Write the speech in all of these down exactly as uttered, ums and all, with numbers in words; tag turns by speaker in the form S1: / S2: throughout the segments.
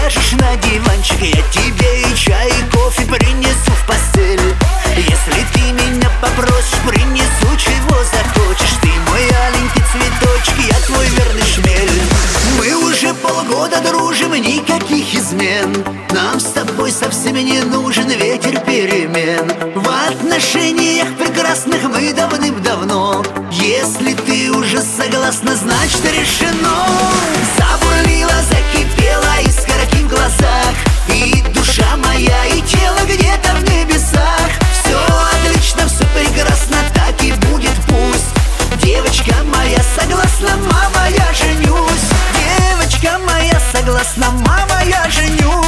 S1: ляжешь на диванчик, я тебе и чай, и кофе принесу в постель. Если ты меня попросишь, принесу чего захочешь. Ты мой аленький цветочек, я твой верный шмель. Мы уже полгода дружим, никаких измен. Нам с тобой совсем не нужен ветер перемен. В отношениях прекрасных мы давным-давно. Если ты уже согласна, значит решено. Забурлила, закипела искорки в глазах, и душа моя, и тело где-то в небесах. Все отлично, все прекрасно, так и будет пусть. Девочка моя согласна, мама, я женюсь. Девочка моя согласна, мама, я женюсь.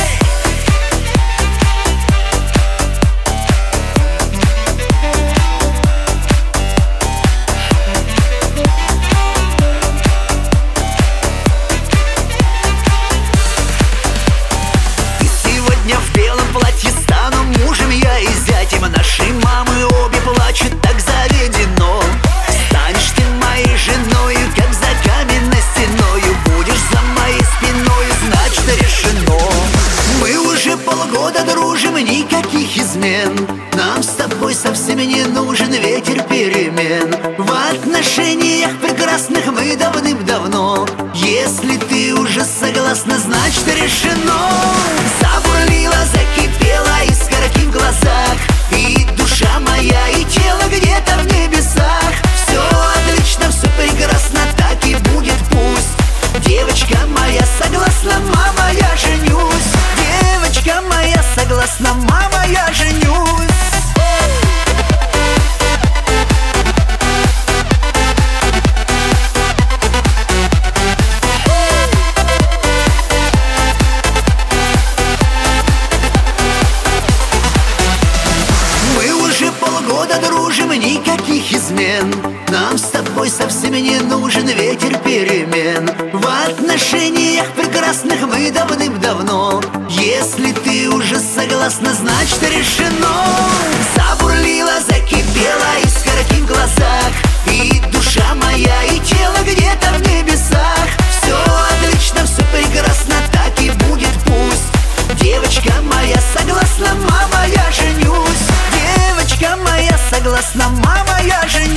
S1: В белом платье стану мужем я и зятем. Наши мамы обе плачут, так заведено. Станешь ты моей женою, как за каменной стеною. Будешь за моей спиною, значит решено. Мы уже полгода дружим, никаких измен. Нам с тобой совсем не нужен ветер перемен. В отношениях прекрасных мы давным-давно. Если ты уже согласна, значит решено. Забурлила, закипела искорки в глазах, и душа моя, и тело где-то в небесах. Все отлично, все прекрасно, так и будет пусть. Девочка моя согласна, мама, я женюсь. Девочка моя согласна, мама, я женюсь. Полгода дружим, никаких измен. Нам с тобой совсем не нужен ветер перемен. В отношениях прекрасных мы давным-давно. Если ты уже согласна, значит решено. Забурлила, закипела искорки в глазах, и душа моя, и тело где-то в небесах. Все отлично, все прекрасно, так и будет пусть. Девочка моя согласна, мама, я женюсь. Девочка моя согласна, мама, я женюсь.